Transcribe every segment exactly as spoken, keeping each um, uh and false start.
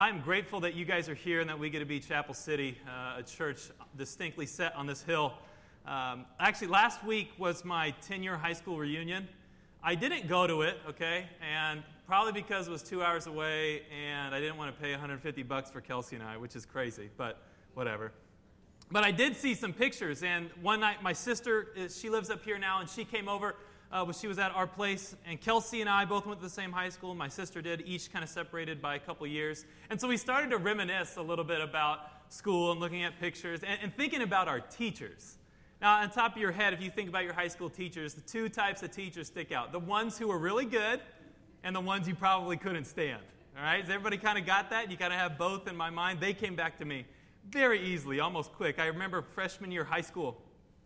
I'm grateful that you guys are here and that we get to be Chapel City, uh, a church distinctly set on this hill. Um, actually, last week was my ten-year high school reunion. I didn't go to it, okay, and probably because it was two hours away and I didn't want to pay one hundred fifty bucks for Kelsey and I, which is crazy, but whatever. But I did see some pictures, and one night my sister, she lives up here now, and she came over uh, when she was at our place, and Kelsey and I both went to the same high school. My sister did, each kind of separated by a couple years. And so we started to reminisce a little bit about school and looking at pictures and, and thinking about our teachers. Now, on top of your head, if you think about your high school teachers, the two types of teachers stick out. The ones who were really good and the ones you probably couldn't stand. All right? Has everybody kind of got that? You kind of have both in my mind. They came back to me very easily, almost quick. I remember freshman year high school.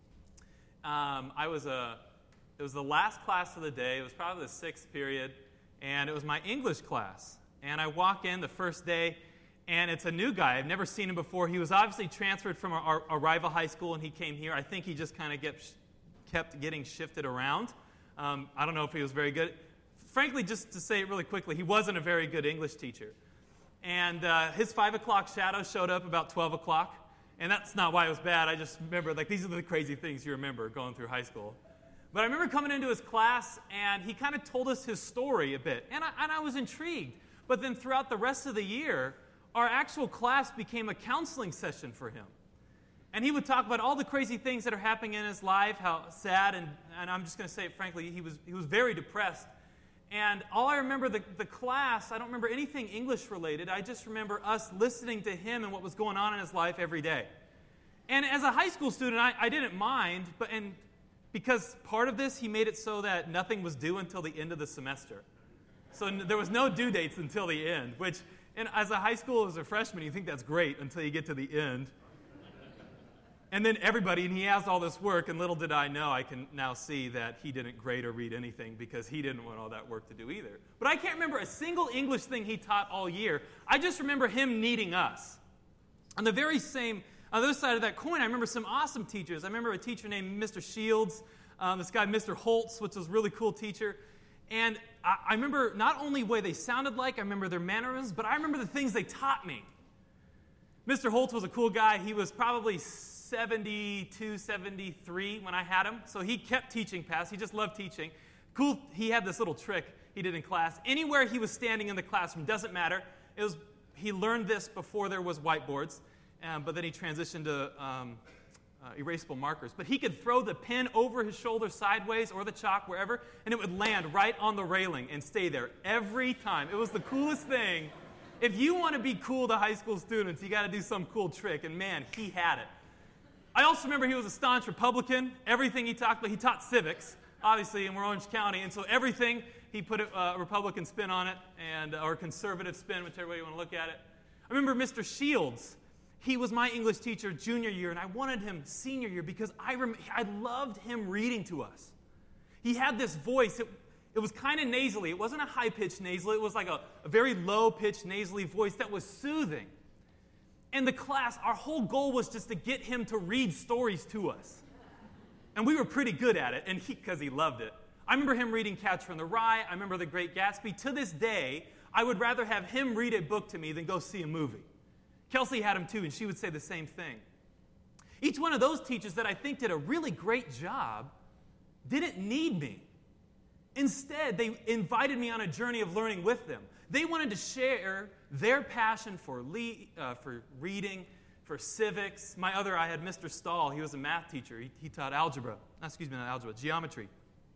Um, I was a, it was the last class of the day. It was probably the sixth period, and it was my English class. And I walk in the first day, and it's a new guy. I've never seen him before. He was obviously transferred from our, our rival high school, and he came here. I think he just kind of kept, kept getting shifted around. Um, I don't know if he was very good. Frankly, just to say it really quickly, he wasn't a very good English teacher. And uh, his five o'clock shadow showed up about twelve o'clock. And that's not why it was bad. I just remember, like, these are the crazy things you remember going through high school. But I remember coming into his class, and he kind of told us his story a bit. And I, and I was intrigued. But then throughout the rest of the year, our actual class became a counseling session for him. And he would talk about all the crazy things that are happening in his life, how sad, and, and I'm just going to say it frankly, he was, he was very depressed. And all I remember, the, the class, I don't remember anything English related. I just remember us listening to him and what was going on in his life every day. And as a high school student, I, I didn't mind, but and because part of this, he made it so that nothing was due until the end of the semester. So n- there was no due dates until the end, which, and as a high school, as a freshman, you think that's great until you get to the end. And then everybody, and he has all this work, and little did I know, I can now see that he didn't grade or read anything because he didn't want all that work to do either. But I can't remember a single English thing he taught all year. I just remember him needing us. On the very same, on the other side of that coin, I remember some awesome teachers. I remember a teacher named Mister Shields, um, this guy Mister Holtz, which was a really cool teacher. And I, I remember not only the way they sounded like, I remember their mannerisms, but I remember the things they taught me. Mister Holtz was a cool guy. He was probably seventy-two, seventy-three when I had him. So he kept teaching past. He just loved teaching. Cool. He had this little trick he did in class. Anywhere he was standing in the classroom, doesn't matter. It was he learned this before there was whiteboards, um, but then he transitioned to um, uh, erasable markers. But he could throw the pen over his shoulder sideways or the chalk, wherever, and it would land right on the railing and stay there every time. It was the coolest thing. If you want to be cool to high school students, you got to do some cool trick. And man, he had it. I also remember he was a staunch Republican. Everything he talked about, he taught civics, obviously, and we're Orange County. And so everything, he put a uh, Republican spin on it, and or a conservative spin, whichever way you want to look at it. I remember Mister Shields. He was my English teacher junior year, and I wanted him senior year because I rem- I loved him reading to us. He had this voice. It, it was kind of nasally. It wasn't a high-pitched nasal. It was like a, a very low-pitched nasally voice that was soothing. And the class, our whole goal was just to get him to read stories to us. And we were pretty good at it, and he because he loved it. I remember him reading Catcher in the Rye. I remember The Great Gatsby. To this day, I would rather have him read a book to me than go see a movie. Kelsey had him too, and she would say the same thing. Each one of those teachers that I think did a really great job didn't need me. Instead, they invited me on a journey of learning with them. They wanted to share their passion for le- uh, for reading, for civics. My other, I had Mister Stahl. He was a math teacher. He, he taught algebra. Excuse me, not algebra, geometry.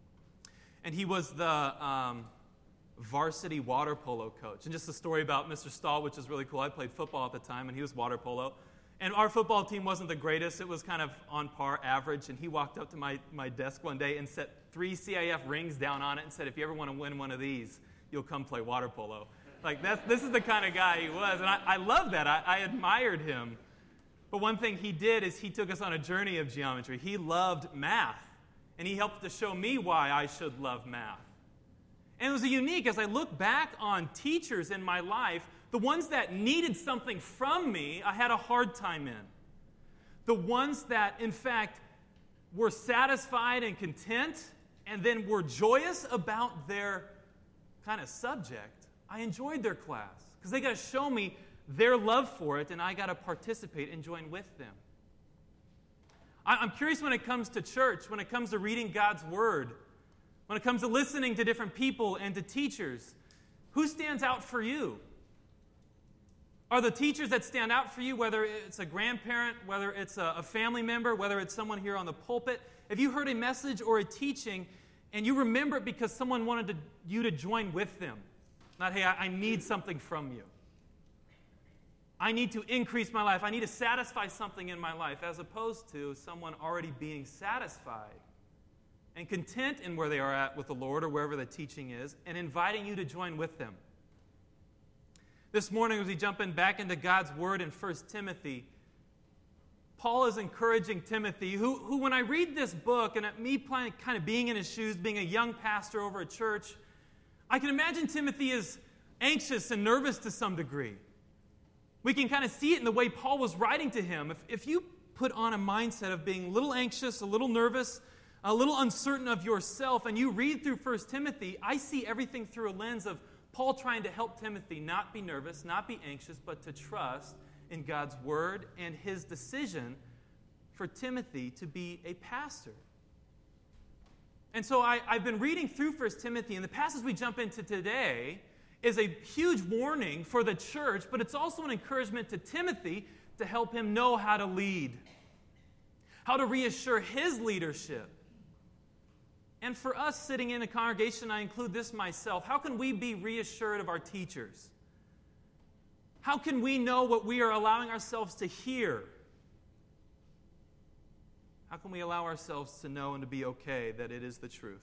And he was the um, varsity water polo coach. And just a story about Mister Stahl, which is really cool. I played football at the time, and he was water polo. And our football team wasn't the greatest. It was kind of on par, average. And he walked up to my, my desk one day and set three C I F rings down on it and said, if you ever want to win one of these, you'll come play water polo. Like, that's, this is the kind of guy he was. And I, I love that. I, I admired him. But one thing he did is he took us on a journey of geometry. He loved math. And he helped to show me why I should love math. And it was unique. As I look back on teachers in my life, the ones that needed something from me, I had a hard time in. The ones that, in fact, were satisfied and content and then were joyous about their kind of subject, I enjoyed their class because they got to show me their love for it, and I got to participate and join with them. I'm curious when it comes to church, when it comes to reading God's Word, when it comes to listening to different people and to teachers, who stands out for you? Are the teachers that stand out for you, whether it's a grandparent, whether it's a family member, whether it's someone here on the pulpit? If you heard a message or a teaching and you remember it because someone wanted to, you to join with them, not, hey, I, I need something from you. I need to increase my life. I need to satisfy something in my life, as opposed to someone already being satisfied and content in where they are at with the Lord or wherever the teaching is, and inviting you to join with them. This morning, as we jump in back into God's Word in First Timothy, Paul is encouraging Timothy, who, who when I read this book, and at me kind of being in his shoes, being a young pastor over a church, I can imagine Timothy is anxious and nervous to some degree. We can kind of see it in the way Paul was writing to him. If, if you put on a mindset of being a little anxious, a little nervous, a little uncertain of yourself, and you read through First Timothy, I see everything through a lens of Paul trying to help Timothy not be nervous, not be anxious, but to trust in God's Word and his decision for Timothy to be a pastor. And so I, I've been reading through First Timothy, and the passage we jump into today is a huge warning for the church, but it's also an encouragement to Timothy to help him know how to lead, how to reassure his leadership. And for us sitting in a congregation, I include this myself, how can we be reassured of our teachers? How can we know what we are allowing ourselves to hear? How can we allow ourselves to know and to be okay that it is the truth?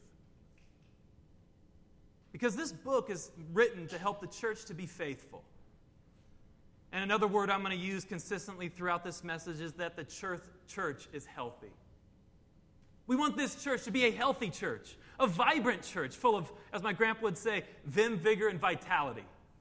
Because this book is written to help the church to be faithful. And another word I'm going to use consistently throughout this message is that the church, church is healthy. We want this church to be a healthy church, a vibrant church, full of, as my grandpa would say, vim, vigor, and vitality.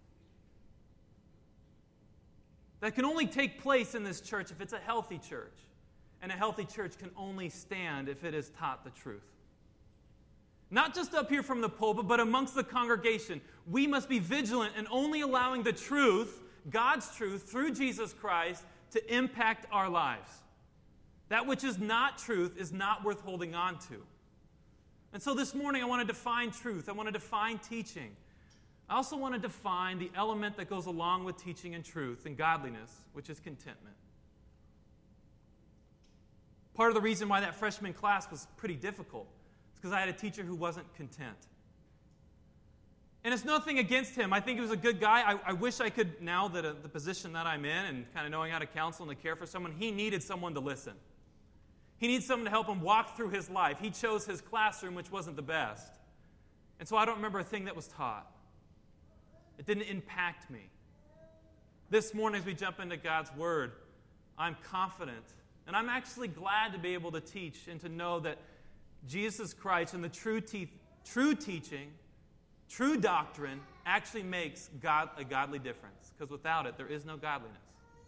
That can only take place in this church if it's a healthy church. And a healthy church can only stand if it is taught the truth. Not just up here from the pulpit, but amongst the congregation. We must be vigilant in only allowing the truth, God's truth, through Jesus Christ, to impact our lives. That which is not truth is not worth holding on to. And so this morning I want to define truth. I want to define teaching. I also want to define the element that goes along with teaching and truth and godliness, which is contentment. Part of the reason why that freshman class was pretty difficult is because I had a teacher who wasn't content. And it's nothing against him. I think he was a good guy. I, I wish I could, now that uh, the position that I'm in and kind of knowing how to counsel and to care for someone, he needed someone to listen. He needs someone to help him walk through his life. He chose his classroom, which wasn't the best. And so I don't remember a thing that was taught. It didn't impact me. This morning as we jump into God's Word, I'm confident, and I'm actually glad to be able to teach and to know that Jesus Christ and the true, te- true teaching, true doctrine actually makes God a godly difference. Because without it, there is no godliness.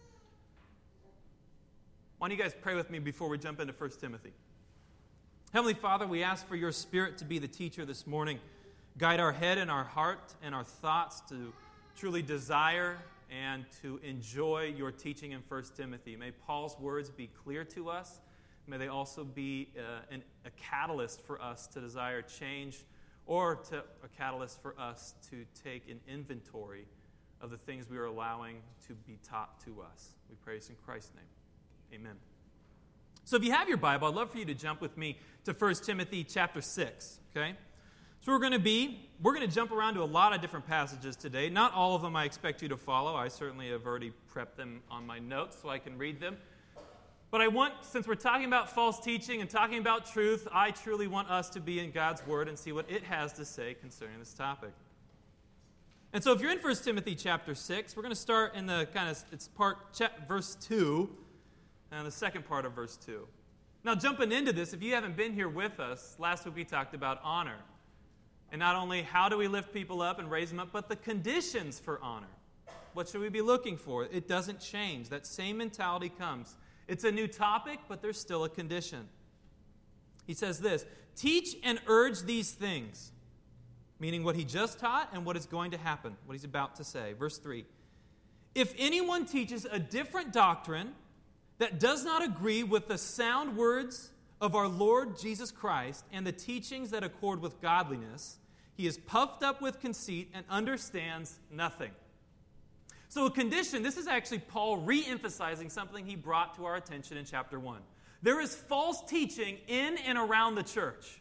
Why don't you guys pray with me before we jump into First Timothy? Heavenly Father, we ask for your Spirit to be the teacher this morning. Guide our head and our heart and our thoughts to truly desire and to enjoy your teaching in First Timothy. May Paul's words be clear to us. May they also be uh, an, a catalyst for us to desire change, or to, a catalyst for us to take an inventory of the things we are allowing to be taught to us. We pray this in Christ's name. Amen. So if you have your Bible, I'd love for you to jump with me to First Timothy chapter six, okay? So we're going to be, we're going to jump around to a lot of different passages today. Not all of them I expect you to follow. I certainly have already prepped them on my notes so I can read them. But I want, since we're talking about false teaching and talking about truth, I truly want us to be in God's Word and see what it has to say concerning this topic. And so if you're in First Timothy chapter six, we're going to start in the kind of, it's part, verse two, and the second part of verse two. Now, jumping into this, if you haven't been here with us, last week we talked about honor. And not only how do we lift people up and raise them up, but the conditions for honor. What should we be looking for? It doesn't change. That same mentality comes. It's a new topic, but there's still a condition. He says this, teach and urge these things, meaning what he just taught and what is going to happen, what he's about to say. Verse three, If anyone teaches a different doctrine that does not agree with the sound words of our Lord Jesus Christ and the teachings that accord with godliness, he is puffed up with conceit and understands nothing. So a condition, this is actually Paul re-emphasizing something he brought to our attention in chapter one. There is false teaching in and around the church.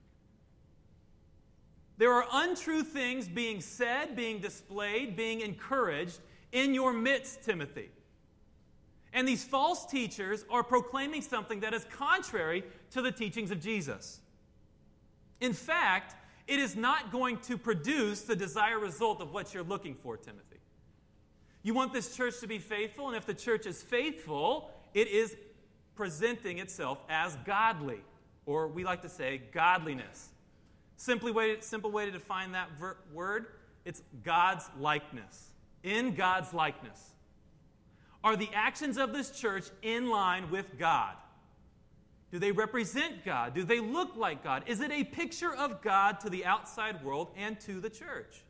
There are untrue things being said, being displayed, being encouraged in your midst, Timothy. And these false teachers are proclaiming something that is contrary to the teachings of Jesus. In fact, it is not going to produce the desired result of what you're looking for, Timothy. You want this church to be faithful, and if the church is faithful, it is presenting itself as godly, or we like to say godliness. Simply way, simple way to define that ver- word, it's God's likeness. In God's likeness. Are the actions of this church in line with God? Do they represent God? Do they look like God? Is it a picture of God to the outside world and to the church?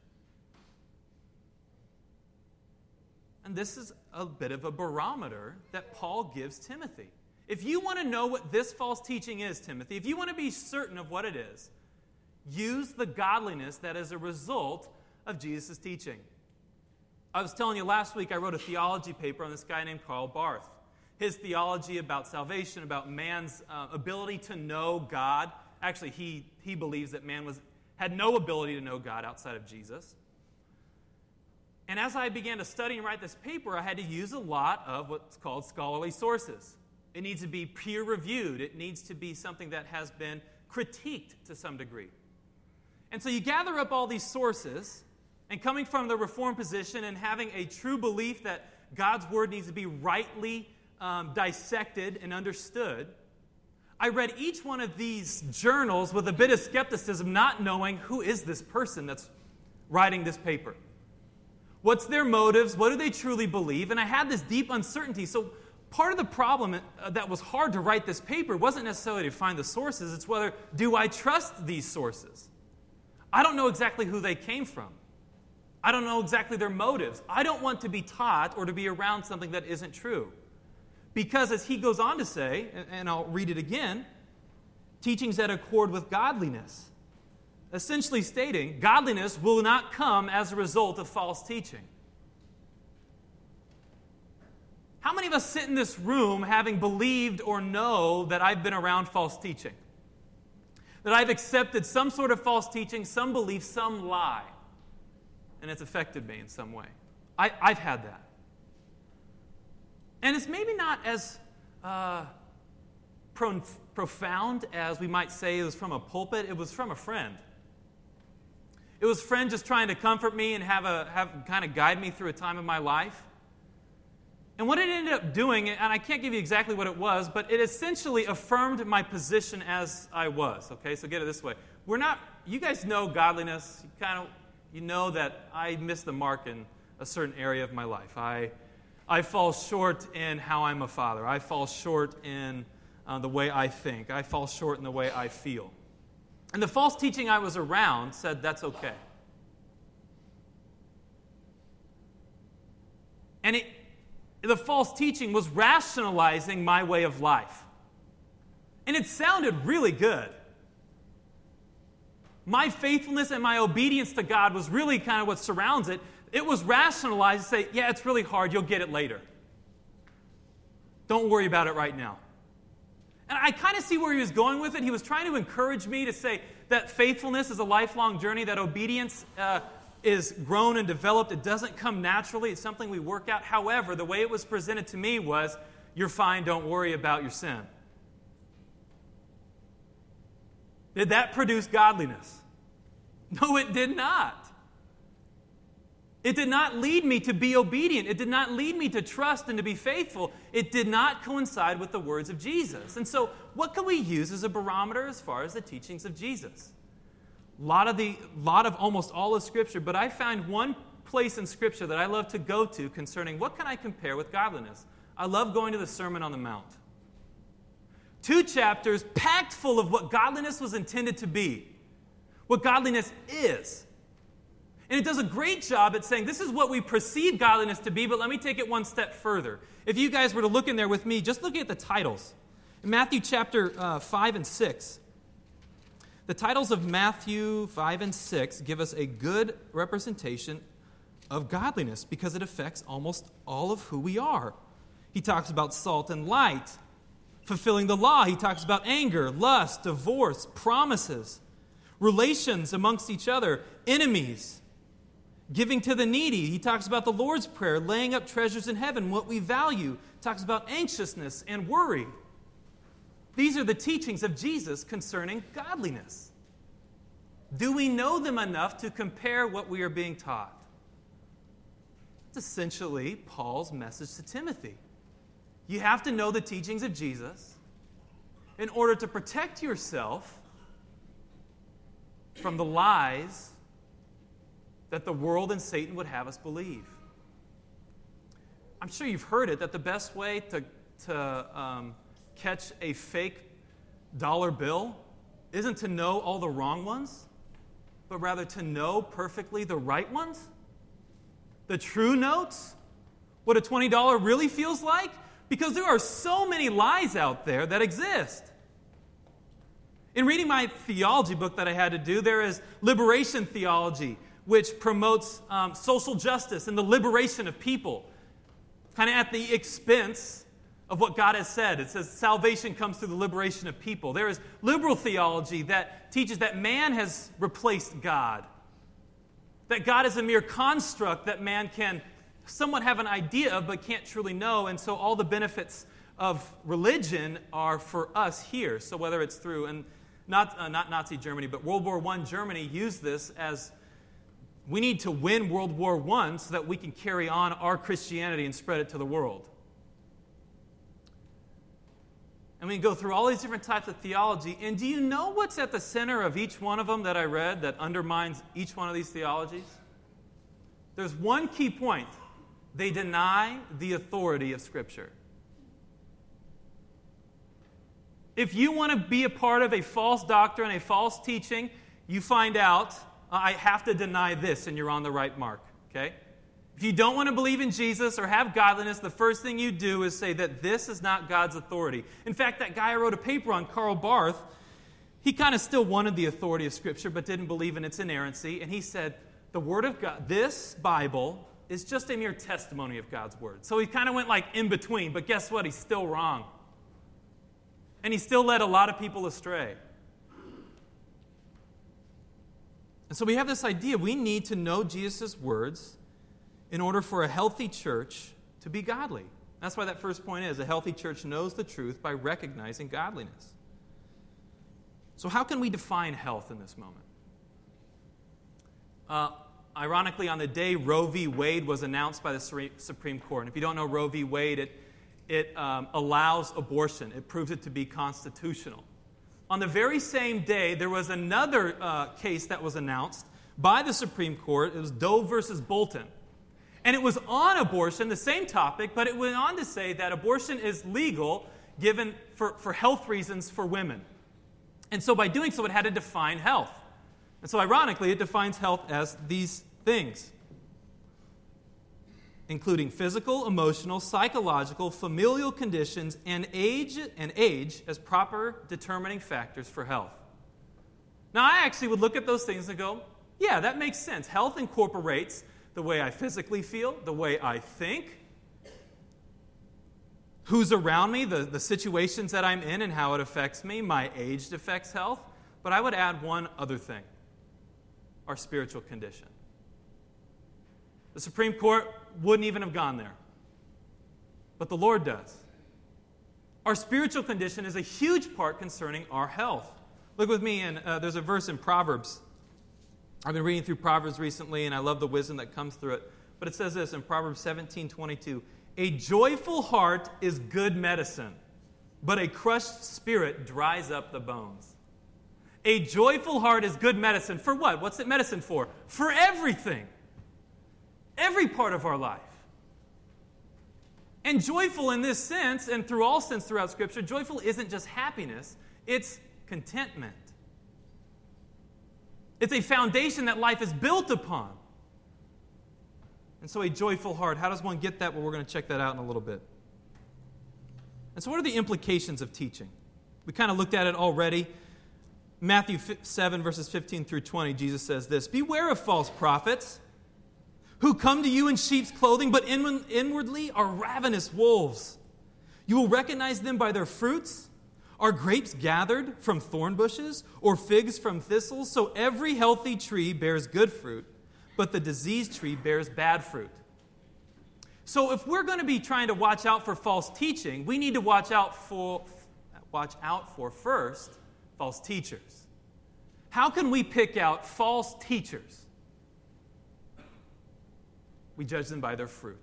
And this is a bit of a barometer that Paul gives Timothy. If you want to know what this false teaching is, Timothy, if you want to be certain of what it is, use the godliness that is a result of Jesus' teaching. I was telling you last week I wrote a theology paper on this guy named Karl Barth. His theology about salvation, about man's uh, ability to know God. Actually, he, he believes that man was had no ability to know God outside of Jesus. And as I began to study and write this paper, I had to use a lot of what's called scholarly sources. It needs to be peer-reviewed. It needs to be something that has been critiqued to some degree. And so you gather up all these sources, and coming from the Reformed position and having a true belief that God's Word needs to be rightly um, dissected and understood, I read each one of these journals with a bit of skepticism, not knowing who is this person that's writing this paper. What's their motives? What do they truly believe? And I had this deep uncertainty. So part of the problem that was hard to write this paper wasn't necessarily to find the sources. It's whether, do I trust these sources? I don't know exactly who they came from. I don't know exactly their motives. I don't want to be taught or to be around something that isn't true. Because as he goes on to say, and I'll read it again, teachings that accord with godliness. Essentially stating, godliness will not come as a result of false teaching. How many of us sit in this room having believed or know that I've been around false teaching? That I've accepted some sort of false teaching, some belief, some lie, and it's affected me in some way. I, I've had that. And it's maybe not as uh, pro- profound as we might say it was from a pulpit. It was from a friend. It was a friend just trying to comfort me and have a have kind of guide me through a time of my life. And what it ended up doing, and I can't give you exactly what it was, but it essentially affirmed my position as I was. Okay, so get it this way. We're not, you guys know godliness. You kind of, you know that I missed the mark in a certain area of my life. I, I fall short in how I'm a father. I fall short in uh, the way I think. I fall short in the way I feel. And the false teaching I was around said that's okay. And it, the false teaching was rationalizing my way of life. And it sounded really good. My faithfulness and my obedience to God was really kind of what surrounds it. It was rationalized to say, yeah, it's really hard. You'll get it later. Don't worry about it right now. And I kind of see where he was going with it. He was trying to encourage me to say that faithfulness is a lifelong journey, that obedience uh, is grown and developed. It doesn't come naturally. It's something we work out. However, the way it was presented to me was, you're fine, don't worry about your sin. Did that produce godliness? No, it did not. It did not lead me to be obedient. It did not lead me to trust and to be faithful. It did not coincide with the words of Jesus. And so, what can we use as a barometer as far as the teachings of Jesus? A lot of the, lot of almost all of Scripture, but I find one place in Scripture that I love to go to concerning what can I compare with godliness. I love going to the Sermon on the Mount. Two chapters packed full of what godliness was intended to be, what godliness is. And it does a great job at saying, this is what we perceive godliness to be, but let me take it one step further. If you guys were to look in there with me, just looking at the titles. In Matthew chapter uh, five and six, the titles of Matthew five and six give us a good representation of godliness because it affects almost all of who we are. He talks about salt and light, fulfilling the law. He talks about anger, lust, divorce, promises, relations amongst each other, enemies, giving to the needy. He talks about the Lord's Prayer, laying up treasures in heaven, what we value. He talks about anxiousness and worry. These are the teachings of Jesus concerning godliness. Do we know them enough to compare what we are being taught? It's essentially Paul's message to Timothy. You have to know the teachings of Jesus in order to protect yourself from the lies that the world and Satan would have us believe. I'm sure you've heard it, that the best way to, to um, catch a fake dollar bill isn't to know all the wrong ones, but rather to know perfectly the right ones, the true notes, what a twenty dollars really feels like, because there are so many lies out there that exist. In reading my theology book that I had to do, there is liberation theology, which promotes um, social justice and the liberation of people, kind of at the expense of what God has said. It says salvation comes through the liberation of people. There is liberal theology that teaches that man has replaced God, that God is a mere construct that man can somewhat have an idea of but can't truly know, and so all the benefits of religion are for us here. So whether it's through, and not, uh, not Nazi Germany, but World War One Germany used this as we need to win World War One so that we can carry on our Christianity and spread it to the world. And we can go through all these different types of theology, and do you know what's at the center of each one of them that I read that undermines each one of these theologies? There's one key point. They deny the authority of Scripture. If you want to be a part of a false doctrine, a false teaching, you find out, I have to deny this, and you're on the right mark, okay? If you don't want to believe in Jesus or have godliness, the first thing you do is say that this is not God's authority. In fact, that guy I wrote a paper on, Karl Barth, he kind of still wanted the authority of Scripture but didn't believe in its inerrancy, and he said, the Word of God, this Bible is just a mere testimony of God's Word. So he kind of went like in between, but guess what? He's still wrong. And he still led a lot of people astray. And so we have this idea, we need to know Jesus' words in order for a healthy church to be godly. That's why that first point is, a healthy church knows the truth by recognizing godliness. So how can we define health in this moment? Uh, ironically, on the day Roe v. Wade was announced by the Supreme Court, and if you don't know Roe v. Wade, it, it um, allows abortion. It proves it to be constitutional. On the very same day, there was another uh, case that was announced by the Supreme Court. It was Doe versus Bolton. And it was on abortion, the same topic, but it went on to say that abortion is legal given for, for health reasons for women. And so by doing so, it had to define health. And so ironically, it defines health as these things, including physical, emotional, psychological, familial conditions, and age, and age as proper determining factors for health. Now, I actually would look at those things and go, yeah, that makes sense. Health incorporates the way I physically feel, the way I think, who's around me, the, the situations that I'm in and how it affects me. My age affects health. But I would add one other thing, our spiritual condition. The Supreme Court wouldn't even have gone there, but the Lord does. Our spiritual condition is a huge part concerning our health. Look with me, and uh, there's a verse in Proverbs. I've been reading through Proverbs recently, and I love the wisdom that comes through it. But it says this in Proverbs seventeen twenty-two, a joyful heart is good medicine, but a crushed spirit dries up the bones. A joyful heart is good medicine. For what? What's it medicine for? For everything. Every part of our life. And joyful in this sense, and through all sense throughout Scripture, joyful isn't just happiness, it's contentment. It's a foundation that life is built upon. And so a joyful heart, how does one get that? Well, we're going to check that out in a little bit. And so what are the implications of teaching? We kind of looked at it already. Matthew seven, verses fifteen through twenty, Jesus says this, "Beware of false prophets who come to you in sheep's clothing, but inwardly are ravenous wolves. You will recognize them by their fruits. Are grapes gathered from thorn bushes or figs from thistles? So every healthy tree bears good fruit, but the diseased tree bears bad fruit." So if we're going to be trying to watch out for false teaching, we need to watch out for, watch out for first, false teachers. How can we pick out false teachers? We judge them by their fruit.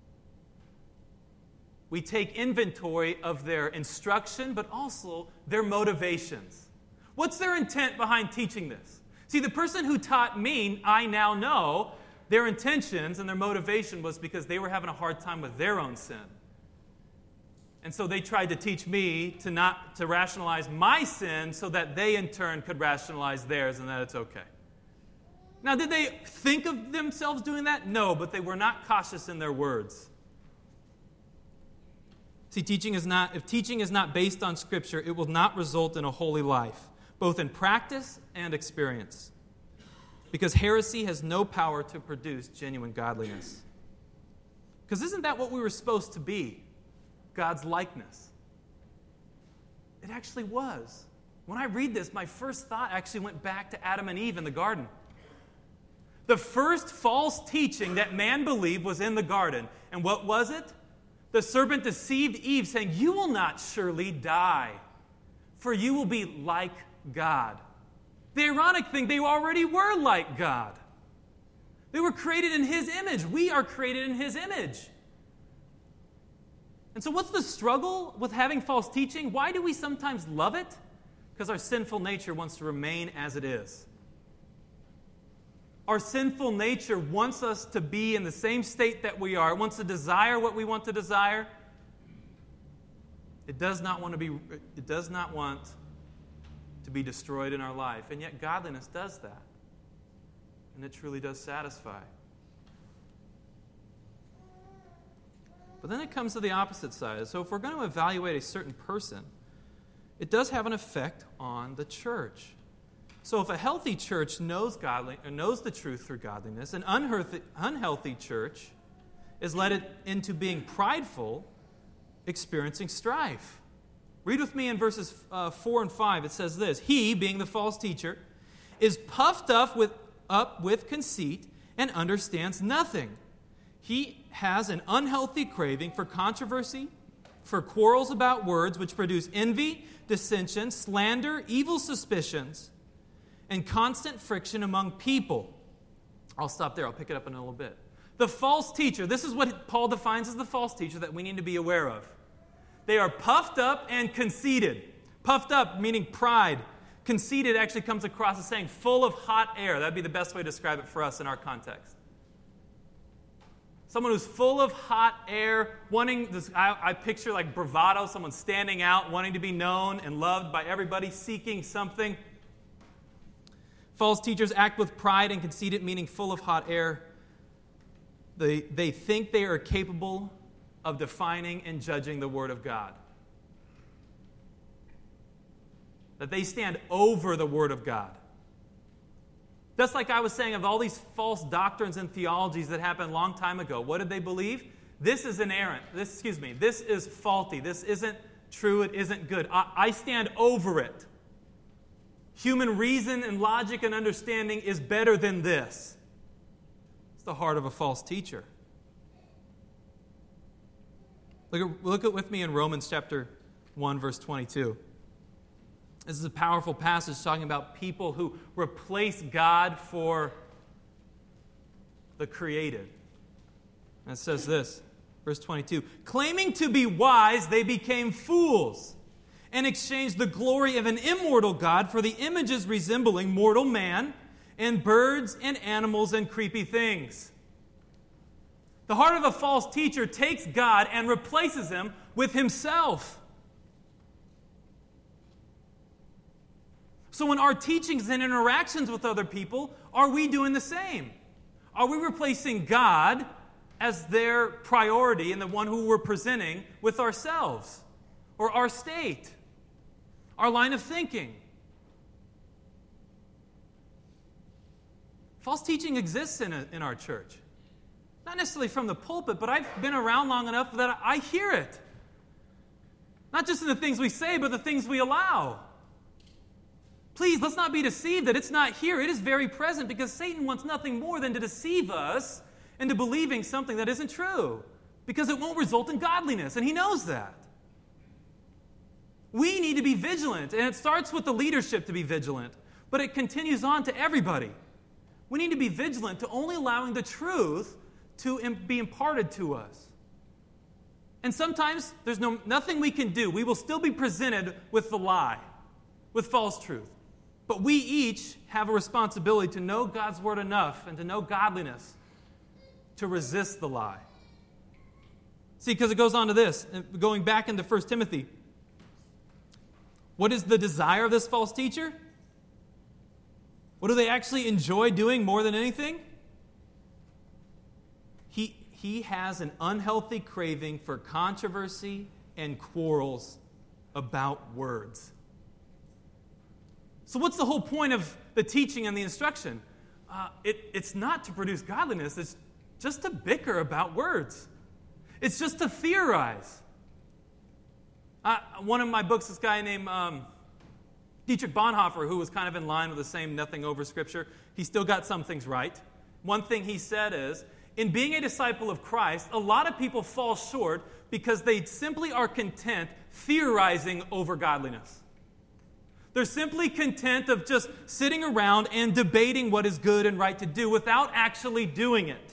We take inventory of their instruction, but also their motivations. What's their intent behind teaching this? See, the person who taught me, I now know, their intentions and their motivation was because they were having a hard time with their own sin. And so they tried to teach me to not to rationalize my sin so that they in turn could rationalize theirs and that it's okay. Now, did they think of themselves doing that? No, but they were not cautious in their words. See, teaching is not, if teaching is not based on Scripture, it will not result in a holy life, both in practice and experience. Because heresy has no power to produce genuine godliness. Because isn't that what we were supposed to be? God's likeness. It actually was. When I read this, my first thought actually went back to Adam and Eve in the garden. The first false teaching that man believed was in the garden. And what was it? The serpent deceived Eve, saying, "You will not surely die, for you will be like God." The ironic thing, they already were like God. They were created in His image. We are created in His image. And so what's the struggle with having false teaching? Why do we sometimes love it? Because our sinful nature wants to remain as it is. Our sinful nature wants us to be in the same state that we are. It wants to desire what we want to desire. It does not want to be, it does not want to be destroyed in our life. And yet godliness does that. And it truly does satisfy. But then it comes to the opposite side. So if we're going to evaluate a certain person, it does have an effect on the church. So if a healthy church knows godly, or knows the truth through godliness, an unhealthy, unhealthy church is led into being prideful, experiencing strife. Read with me in verses uh, four and five. It says this, "He," being the false teacher, "is puffed up with, up with conceit and understands nothing. He has an unhealthy craving for controversy, for quarrels about words which produce envy, dissension, slander, evil suspicions, and constant friction among people." I'll stop there. I'll pick it up in a little bit. The false teacher, this is what Paul defines as the false teacher that we need to be aware of. They are puffed up and conceited. Puffed up meaning pride. Conceited actually comes across as saying full of hot air. That would be the best way to describe it for us in our context. Someone who's full of hot air, wanting this, I, I picture like bravado, someone standing out, wanting to be known and loved by everybody, seeking something. False teachers act with pride and conceited, meaning full of hot air. They, they think they are capable of defining and judging the Word of God. That they stand over the Word of God. Just like I was saying of all these false doctrines and theologies that happened a long time ago. What did they believe? This is inerrant. This, excuse me, this is faulty. This isn't true. It isn't good. I, I stand over it. Human reason and logic and understanding is better than this. It's the heart of a false teacher. Look at, look at with me in Romans chapter one, verse twenty-two. This is a powerful passage talking about people who replace God for the created. And it says this, verse twenty-two, "Claiming to be wise, they became fools, and exchanged the glory of an immortal God for the images resembling mortal man, and birds and animals and creepy things." The heart of a false teacher takes God and replaces him with himself. So in our teachings and interactions with other people, are we doing the same? Are we replacing God as their priority and the one who we're presenting with ourselves or our state, our line of thinking. False teaching exists in, a, in our church. Not necessarily from the pulpit, but I've been around long enough that I hear it. Not just in the things we say, but the things we allow. Please, let's not be deceived that it's not here. It is very present because Satan wants nothing more than to deceive us into believing something that isn't true because it won't result in godliness, and he knows that. We need to be vigilant, and it starts with the leadership to be vigilant, but it continues on to everybody. We need to be vigilant to only allowing the truth to be imparted to us. And sometimes there's no, nothing we can do. We will still be presented with the lie, with false truth. But we each have a responsibility to know God's word enough and to know godliness to resist the lie. See, because it goes on to this, going back into First Timothy. What is the desire of this false teacher? What do they actually enjoy doing more than anything? He, he has an unhealthy craving for controversy and quarrels about words. So what's the whole point of the teaching and the instruction? Uh, it, it's not to produce godliness. It's just to bicker about words. It's just to theorize. Uh, one of my books, this guy named um, Dietrich Bonhoeffer, who was kind of in line with the same nothing over Scripture, he still got some things right. One thing he said is, in being a disciple of Christ, a lot of people fall short because they simply are content theorizing over godliness. They're simply content of just sitting around and debating what is good and right to do without actually doing it.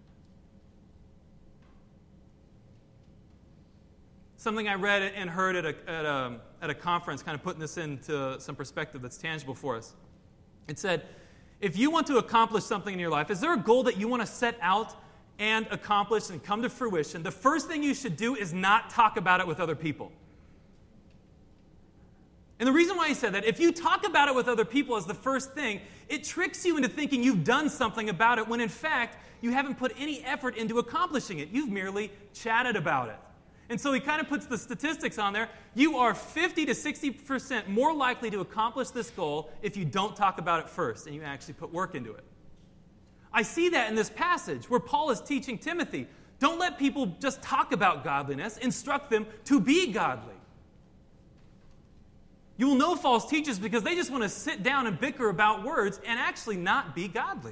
Something I read and heard at a, at a, at a conference, kind of putting this into some perspective that's tangible for us. It said, if you want to accomplish something in your life, is there a goal that you want to set out and accomplish and come to fruition? The first thing you should do is not talk about it with other people. And the reason why he said that, if you talk about it with other people as the first thing, it tricks you into thinking you've done something about it when in fact you haven't put any effort into accomplishing it. You've merely chatted about it. And so he kind of puts the statistics on there. You are fifty to sixty percent more likely to accomplish this goal if you don't talk about it first and you actually put work into it. I see that in this passage where Paul is teaching Timothy, don't let people just talk about godliness, instruct them to be godly. You will know false teachers because they just want to sit down and bicker about words and actually not be godly.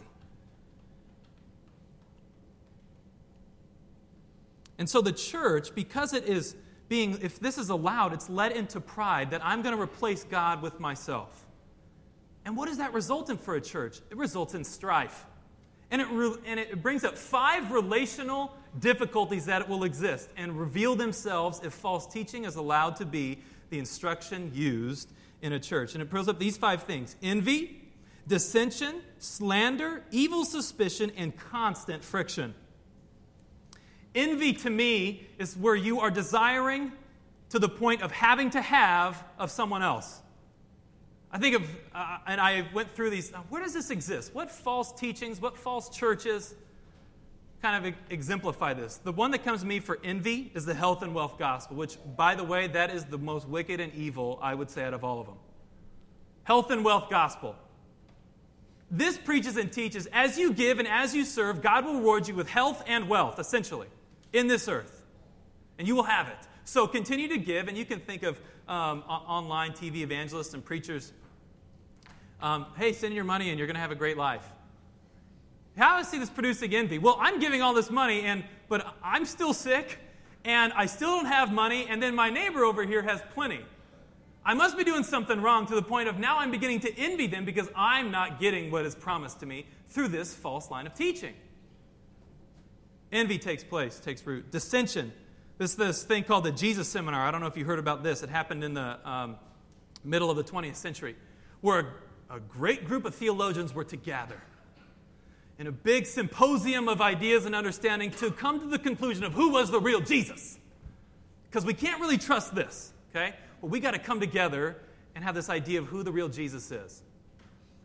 And so the church, because it is being, if this is allowed, it's led into pride that I'm going to replace God with myself. And what does that result in for a church? It results in strife. And it, re, and it brings up five relational difficulties that will exist and reveal themselves if false teaching is allowed to be the instruction used in a church. And it brings up these five things: envy, dissension, slander, evil suspicion, and constant friction. Envy, to me, is where you are desiring to the point of having to have of someone else. I think of, uh, and I went through these, uh, where does this exist? What false teachings, what false churches kind of exemplify this? The one that comes to me for envy is the health and wealth gospel, which, by the way, that is the most wicked and evil, I would say, out of all of them. Health and wealth gospel. This preaches and teaches, as you give and as you serve, God will reward you with health and wealth, essentially, in this earth. And you will have it. So continue to give, and you can think of um, online T V evangelists and preachers. Um, hey, send your money and you're going to have a great life. How do I see this producing envy? Well, I'm giving all this money, and but I'm still sick, and I still don't have money, and then my neighbor over here has plenty. I must be doing something wrong to the point of now I'm beginning to envy them because I'm not getting what is promised to me through this false line of teaching. Envy takes place, takes root. Dissension. This this thing called the Jesus Seminar. I don't know if you heard about this. It happened in the um, middle of the twentieth century, where a, a great group of theologians were to gather in a big symposium of ideas and understanding to come to the conclusion of who was the real Jesus. Because we can't really trust this, okay? Well, we got to come together and have this idea of who the real Jesus is.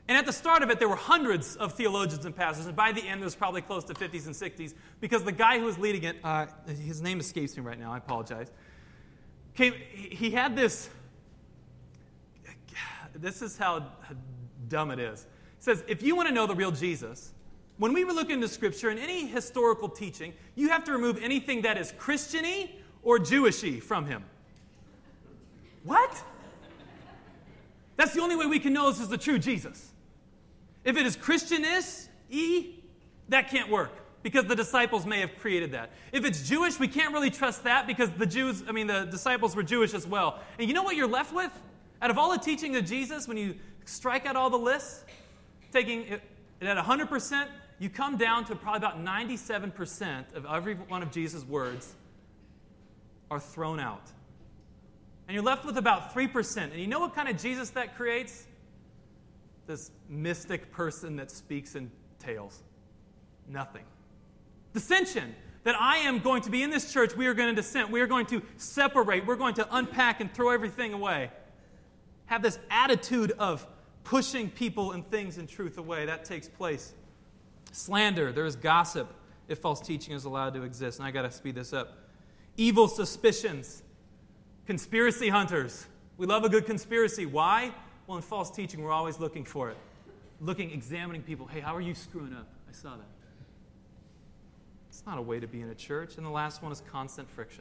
And at the start of it, there were hundreds of theologians and pastors, and by the end, there was probably close to fifties and sixties, because the guy who was leading it, uh, his name escapes me right now, I apologize, came, he had this, this is how dumb it is. It says, if you want to know the real Jesus, when we look into Scripture and any historical teaching, you have to remove anything that is Christian-y or Jewish-y from him. What? That's the only way we can know this is the true Jesus. If it is Christian-ish-y, that can't work, because the disciples may have created that. If it's Jewish, we can't really trust that, because the Jews, I mean, the disciples were Jewish as well. And you know what you're left with? Out of all the teaching of Jesus, when you strike out all the lists, taking it at one hundred percent, you come down to probably about ninety-seven percent of every one of Jesus' words are thrown out. And you're left with about three percent. And you know what kind of Jesus that creates? This mystic person that speaks in tales. Nothing. Dissension. That I am going to be in this church, we are going to dissent. We are going to separate. We're going to unpack and throw everything away. Have this attitude of pushing people and things and truth away. That takes place. Slander. There is gossip if false teaching is allowed to exist. And I got to speed this up. Evil suspicions. Conspiracy hunters. We love a good conspiracy. Why? Well, in false teaching, we're always looking for it. Looking, examining people. Hey, how are you screwing up? I saw that. It's not a way to be in a church. And the last one is constant friction.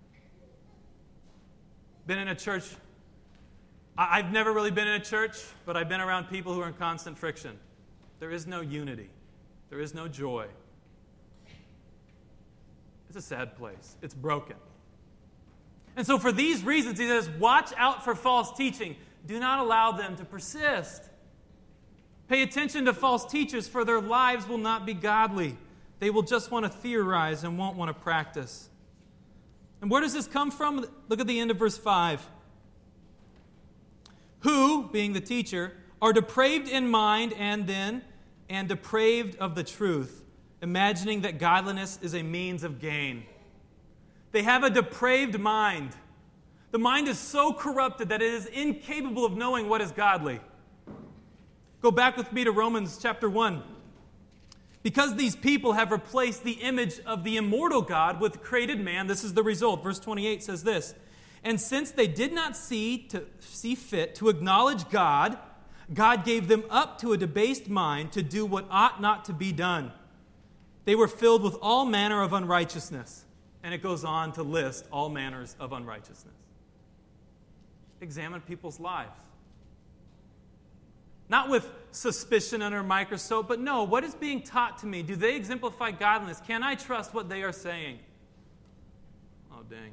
Been in a church. I've never really been in a church, but I've been around people who are in constant friction. There is no unity. There is no joy. It's a sad place. It's broken. And so for these reasons, he says, watch out for false teaching. Do not allow them to persist. Pay attention to false teachers, for their lives will not be godly. They will just want to theorize and won't want to practice. And where does this come from? Look at the end of verse five. Who, being the teacher, are depraved in mind and then, and depraved of the truth, imagining that godliness is a means of gain. They have a depraved mind. The mind is so corrupted that it is incapable of knowing what is godly. Go back with me to Romans chapter one. Because these people have replaced the image of the immortal God with created man, this is the result. Verse twenty-eight says this, and since they did not see to see fit to acknowledge God, God gave them up to a debased mind to do what ought not to be done. They were filled with all manner of unrighteousness. And it goes on to list all manners of unrighteousness. Examine people's lives. Not with suspicion under a microscope, but no, what is being taught to me? Do they exemplify godliness? Can I trust what they are saying? Oh, dang.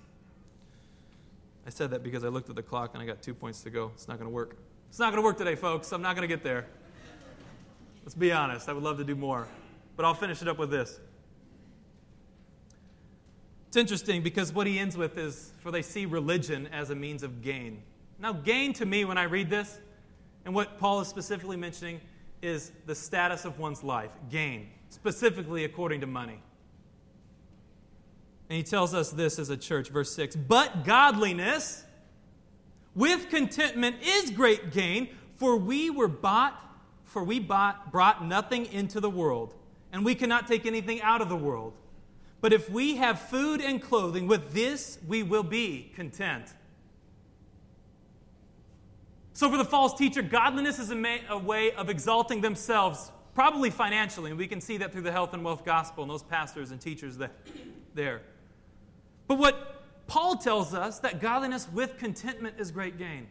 I said that because I looked at the clock and I got two points to go. It's not going to work. It's not going to work today, folks. I'm not going to get there. Let's be honest. I would love to do more. But I'll finish it up with this. It's interesting because what he ends with is, for they see religion as a means of gain. Now, gain to me when I read this, and what Paul is specifically mentioning, is the status of one's life. Gain, specifically according to money. And he tells us this as a church, verse six, but godliness with contentment is great gain, for we were bought, for we bought, brought nothing into the world, and we cannot take anything out of the world. But if we have food and clothing, with this we will be content. So for the false teacher, godliness is a, ma- a way of exalting themselves, probably financially, and we can see that through the health and wealth gospel and those pastors and teachers that, there. But what Paul tells us, that godliness with contentment is great gain.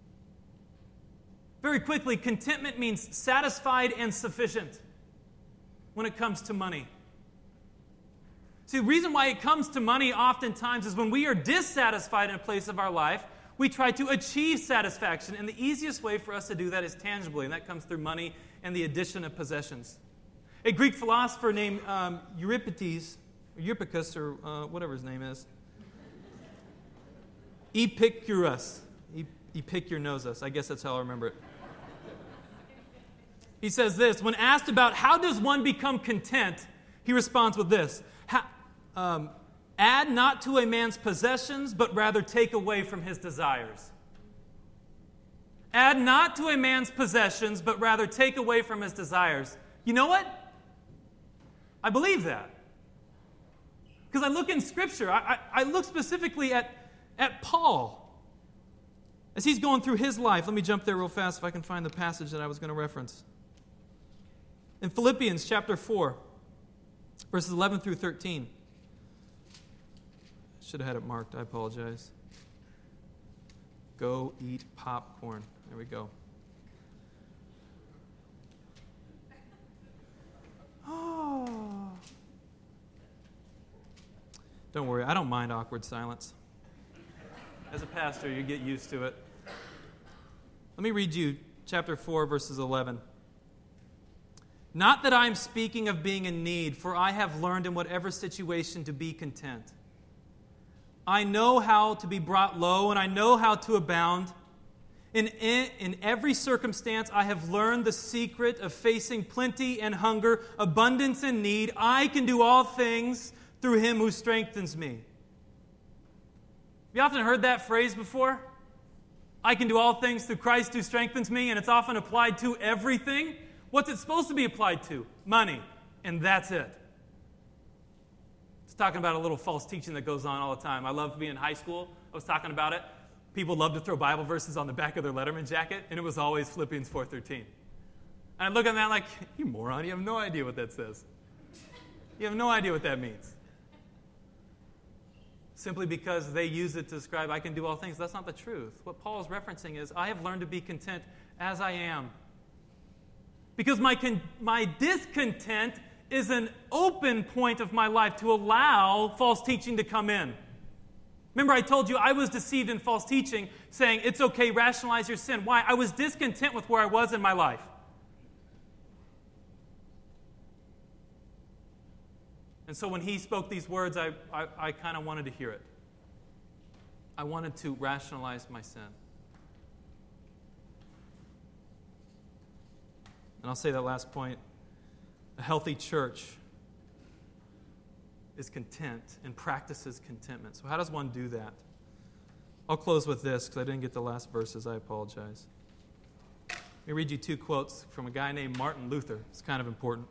Very quickly, contentment means satisfied and sufficient when it comes to money. See, the reason why it comes to money oftentimes is when we are dissatisfied in a place of our life, we try to achieve satisfaction. And the easiest way for us to do that is tangibly, and that comes through money and the addition of possessions. A Greek philosopher named um, Euripides, or Eutychus, or uh, whatever his name is, Epicurus, Epicurus, I guess that's how I remember it. He says this, when asked about how does one become content, he responds with this, Um, add not to a man's possessions, but rather take away from his desires. Add not to a man's possessions, but rather take away from his desires. You know what? I believe that. Because I look in Scripture, I, I, I look specifically at, at Paul. As he's going through his life, let me jump there real fast if I can find the passage that I was going to reference. In Philippians chapter four, verses eleven through thirteen. Should have had it marked, I apologize. Go eat popcorn. There we go. Oh. Don't worry, I don't mind awkward silence. As a pastor, you get used to it. Let me read you chapter four, verses eleven. Not that I am speaking of being in need, for I have learned in whatever situation to be content. I know how to be brought low, and I know how to abound. In, in, in every circumstance, I have learned the secret of facing plenty and hunger, abundance and need. I can do all things through him who strengthens me. Have you often heard that phrase before? I can do all things through Christ who strengthens me, and it's often applied to everything. What's it supposed to be applied to? Money, and that's it. It's talking about a little false teaching that goes on all the time. I love being in high school. I was talking about it. People love to throw Bible verses on the back of their Letterman jacket, and it was always Philippians four thirteen. And I look at that like, you moron, you have no idea what that says. You have no idea what that means. Simply because they use it to describe, I can do all things. That's not the truth. What Paul is referencing is, I have learned to be content as I am. Because my, con- my discontent is an open point of my life to allow false teaching to come in. Remember, I told you I was deceived in false teaching, saying, it's okay, rationalize your sin. Why? I was discontent with where I was in my life. And so when he spoke these words, I, I, I kind of wanted to hear it. I wanted to rationalize my sin. And I'll say that last point. A healthy church is content and practices contentment. So how does one do that? I'll close with this because I didn't get the last verses. I apologize. Let me read you two quotes from a guy named Martin Luther. It's kind of important.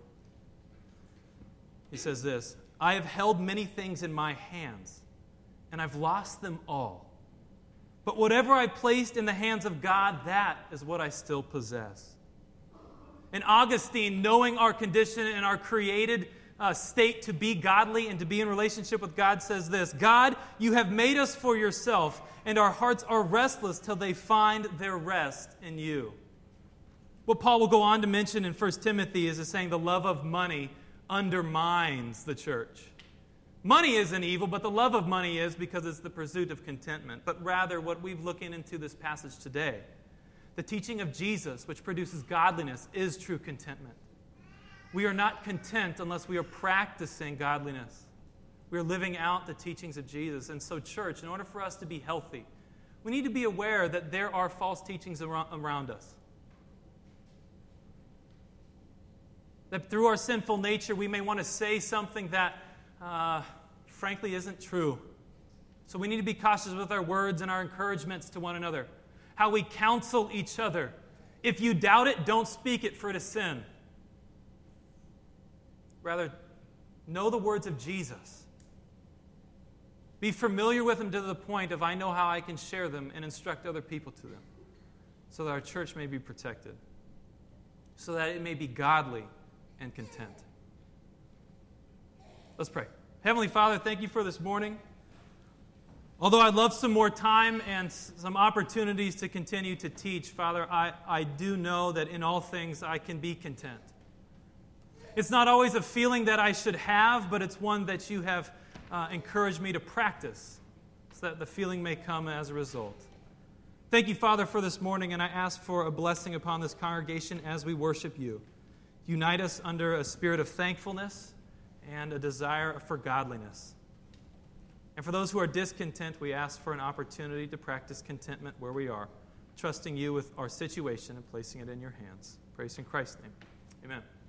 He says this, I have held many things in my hands, and I've lost them all. But whatever I placed in the hands of God, that is what I still possess. And Augustine, knowing our condition and our created uh, state to be godly and to be in relationship with God, says this, God, you have made us for yourself, and our hearts are restless till they find their rest in you. What Paul will go on to mention in First Timothy is saying the love of money undermines the church. Money isn't evil, but the love of money is because it's the pursuit of contentment. But rather, what we're looking into this passage today, the teaching of Jesus, which produces godliness, is true contentment. We are not content unless we are practicing godliness. We are living out the teachings of Jesus. And so, church, in order for us to be healthy, we need to be aware that there are false teachings around us. That through our sinful nature, we may want to say something that, uh, frankly, isn't true. So we need to be cautious with our words and our encouragements to one another. How we counsel each other. If you doubt it, don't speak it, for it is sin. Rather, know the words of Jesus. Be familiar with them to the point of I know how I can share them and instruct other people to them, so that our church may be protected, so that it may be godly and content. Let's pray. Heavenly Father, thank you for this morning. Although I'd love some more time and some opportunities to continue to teach, Father, I, I do know that in all things I can be content. It's not always a feeling that I should have, but it's one that you have uh, encouraged me to practice so that the feeling may come as a result. Thank you, Father, for this morning, and I ask for a blessing upon this congregation as we worship you. Unite us under a spirit of thankfulness and a desire for godliness. And for those who are discontent, we ask for an opportunity to practice contentment where we are, trusting you with our situation and placing it in your hands. Praise in Christ's name. Amen.